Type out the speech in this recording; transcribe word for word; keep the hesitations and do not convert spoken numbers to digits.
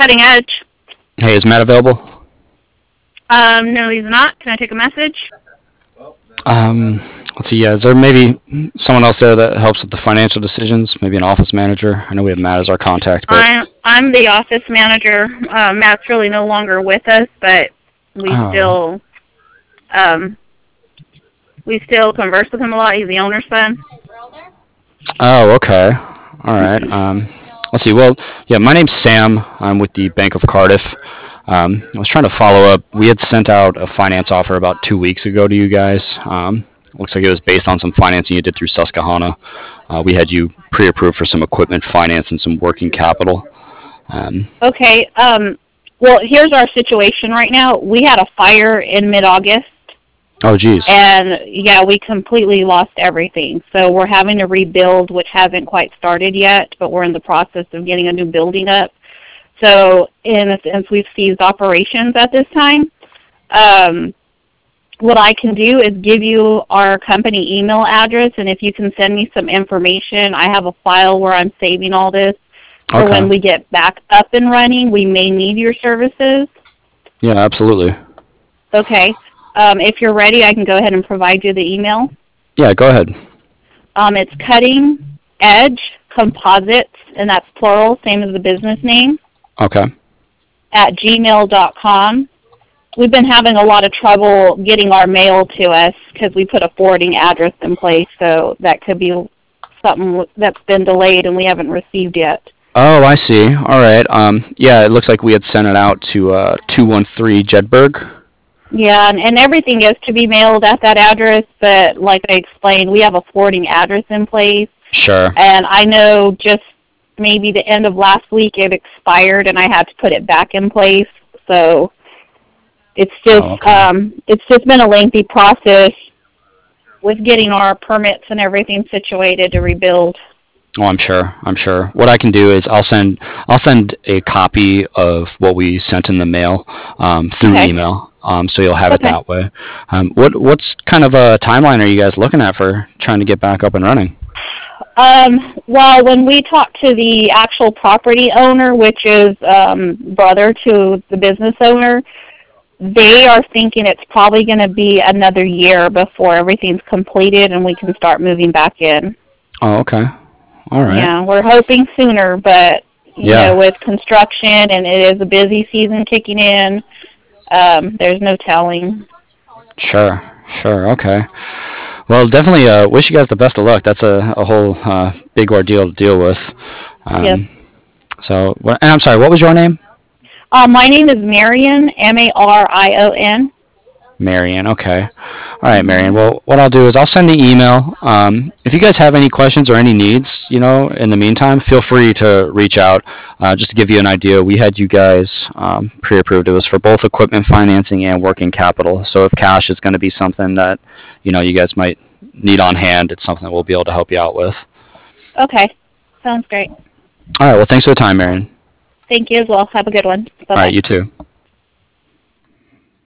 Cutting Edge. Hey, is Matt available? Um, no, he's not. Can I take a message? Um, let's see. Yeah, is there maybe someone else there that helps with the financial decisions? Maybe an office manager. I know we have Matt as our contact, but I'm I'm the office manager. Uh, Matt's really no longer with us, but we oh, still um we still converse with him a lot. He's the owner's son. oh, okay, all right. Um, let's see. Well, yeah, my name's Sam. I'm with the Bank of Cardiff. Um, I was trying to follow up. We had sent out a finance offer about two weeks ago to you guys. Um, looks like it was based on some financing you did through Susquehanna. Uh, we had you pre-approved for some equipment finance and some working capital. Um, Okay. Um. Well, here's our situation right now. We had a fire in mid-August, oh, geez. and yeah, we completely lost everything. So we're having to rebuild, which hasn't quite started yet, but we're in the process of getting a new building up. So in a sense, we've ceased operations at this time. Um, what I can do is give you our company email address, and if you can send me some information, I have a file where I'm saving all this. For Okay. when we get back up and running, we may need your services. Yeah, absolutely. Okay. Um, if you're ready, I can go ahead and provide you the email. Yeah, go ahead. Um, it's Cutting Edge Composites, and that's plural, same as the business name, Okay. at gmail dot com. We've been having a lot of trouble getting our mail to us because we put a forwarding address in place, so that could be something that's been delayed and we haven't received yet. Oh, I see. All right. Um, yeah, it looks like we had sent it out to uh, two one three Jedburgh. Yeah, and, and everything is to be mailed at that address, but like I explained, we have a forwarding address in place, Sure. and I know just maybe the end of last week it expired and I had to put it back in place, so it's just Oh, okay. um, it's just been a lengthy process with getting our permits and everything situated to rebuild. Oh, I'm sure. I'm sure. What I can do is I'll send I'll send a copy of what we sent in the mail um, through Okay. email, um, so you'll have it Okay. that way. Um, what what's kind of a timeline are you guys looking at for trying to get back up and running? Um, well, when we talked to the actual property owner, which is um, brother to the business owner, they are thinking it's probably going to be another year before everything's completed and we can start moving back in. Oh, okay. All right. Yeah, we're hoping sooner, but you Yeah. know, with construction and it is a busy season kicking in, um, there's no telling. Sure. Sure. Okay. Well, definitely uh, wish you guys the best of luck. That's a, a whole uh, big ordeal to deal with. Yes. Um, so, what, and I'm sorry, what was your name? Uh, my name is Marion, M A R I O N. Marion. Okay. All right, Marion. Well, what I'll do is I'll send the email. Um, if you guys have any questions or any needs, you know, in the meantime, feel free to reach out. Uh, just to give you an idea, we had you guys um, pre-approved. It was for both equipment financing and working capital. So if cash is going to be something that, you know, you guys might need on hand, it's something that we'll be able to help you out with. Okay. Sounds great. All right. Well, thanks for the time, Marion. Thank you as well. Have a good one. Bye-bye. All right. You too.